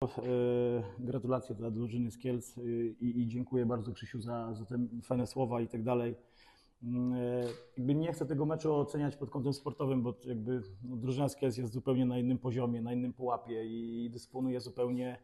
gratulacje dla drużyny z Kielc i dziękuję bardzo Krzysiu za te fajne słowa i tak dalej. Jakby nie chcę tego meczu oceniać pod kątem sportowym, bo jakby drużyna z Kielc jest zupełnie na innym poziomie, na innym pułapie i dysponuje zupełnie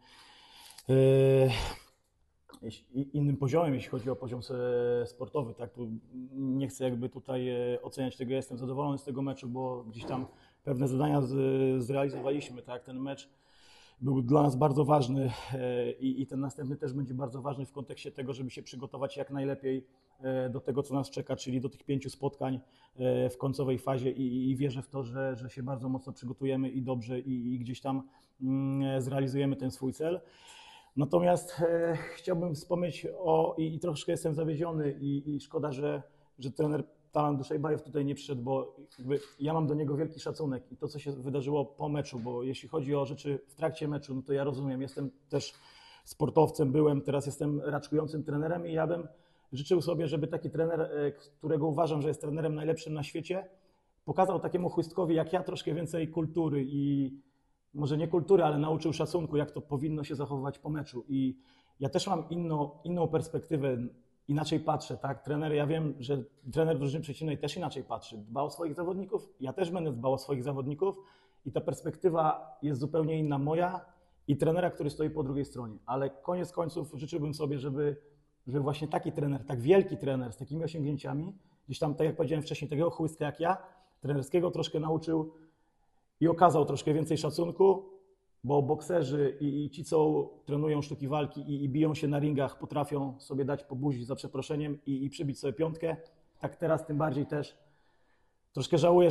innym poziomem, jeśli chodzi o poziom sportowy. Tak? Tu nie chcę jakby tutaj oceniać tego, ja jestem zadowolony z tego meczu, bo gdzieś tam pewne zadania zrealizowaliśmy. Tak? Ten mecz był dla nas bardzo ważny i ten następny też będzie bardzo ważny w kontekście tego, żeby się przygotować jak najlepiej do tego, co nas czeka, czyli do tych 5 spotkań w końcowej fazie i wierzę w to, że się bardzo mocno przygotujemy i dobrze i gdzieś tam zrealizujemy ten swój cel. Natomiast chciałbym wspomnieć i troszkę jestem zawiedziony i szkoda, że trener Talant Duszejbajew tutaj nie przyszedł, bo jakby ja mam do niego wielki szacunek i to, co się wydarzyło po meczu, bo jeśli chodzi o rzeczy w trakcie meczu, no to ja rozumiem, jestem też sportowcem, teraz jestem raczkującym trenerem i ja bym życzył sobie, żeby taki trener, którego uważam, że jest trenerem najlepszym na świecie, pokazał takiemu chłystkowi jak ja troszkę więcej kultury i może nie kultury, ale nauczył szacunku, jak to powinno się zachowywać po meczu. I ja też mam inną perspektywę, inaczej patrzę, tak? Ja wiem, że trener drużyny przeciwnej też inaczej patrzy, dba o swoich zawodników, ja też będę dbał o swoich zawodników i ta perspektywa jest zupełnie inna moja i trenera, który stoi po drugiej stronie. Ale koniec końców życzyłbym sobie, żeby właśnie taki trener, tak wielki trener z takimi osiągnięciami, gdzieś tam, tak jak powiedziałem wcześniej, takiego chłystka jak ja, trenerskiego troszkę nauczył i okazał troszkę więcej szacunku, bo bokserzy i ci, co trenują sztuki walki i biją się na ringach, potrafią sobie dać po buzi za przeproszeniem i przybić sobie piątkę. Tak teraz tym bardziej też troszkę żałuję,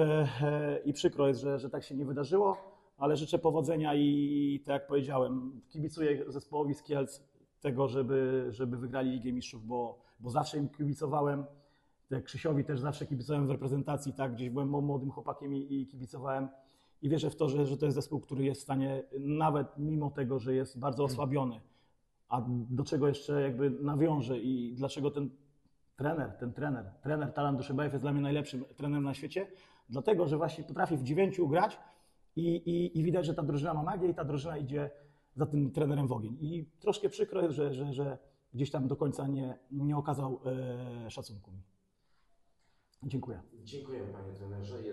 i przykro jest, że tak się nie wydarzyło, ale życzę powodzenia i tak jak powiedziałem, kibicuję zespołowi z Kielc tego, żeby wygrali Ligę Mistrzów, bo zawsze im kibicowałem. Krzysiowi też zawsze kibicowałem w reprezentacji, tak, gdzieś byłem młodym chłopakiem i kibicowałem i wierzę w to, że to jest zespół, który jest w stanie, nawet mimo tego, że jest bardzo osłabiony, a do czego jeszcze jakby nawiążę i dlaczego ten trener Talant Duszejbajew jest dla mnie najlepszym trenerem na świecie, dlatego, że właśnie potrafi w 9 grać i widać, że ta drużyna ma magię i ta drużyna idzie za tym trenerem w ogień. I troszkę przykro jest, że gdzieś tam do końca nie okazał szacunku mi. Dziękuję. Dziękujemy, panie trenerze.